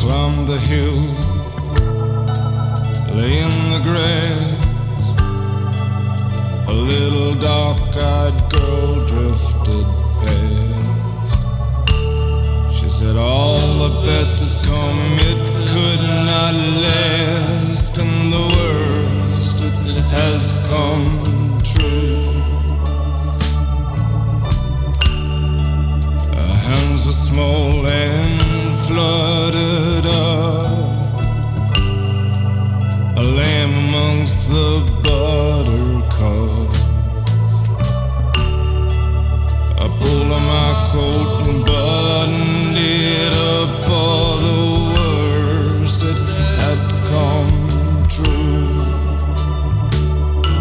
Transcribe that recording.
climbed the hill, lay in the grass. A little dark-eyed girl drifted past. She said all the best has come, it could not last, and the worst, it has come true. Her hands were small and fluttered up, a lamb amongst the buds.